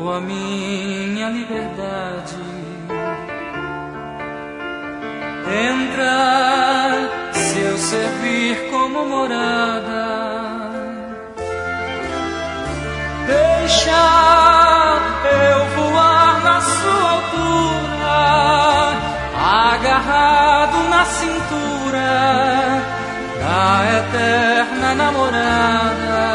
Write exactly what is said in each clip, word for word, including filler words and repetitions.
voa minha liberdade. Entra, se eu servir como morada. Deixa eu voar na sua altura, agarrado na cintura da eterna namorada.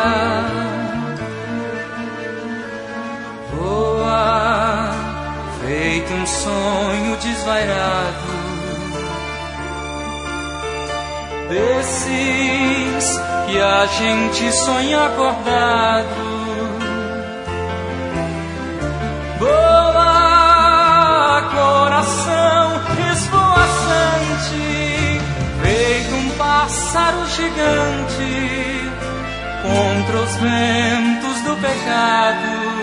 Voa, feito um sonho desvairado, desses que a gente sonha acordado. Voa, coração esvoaçante, feito um pássaro gigante contra os ventos do pecado.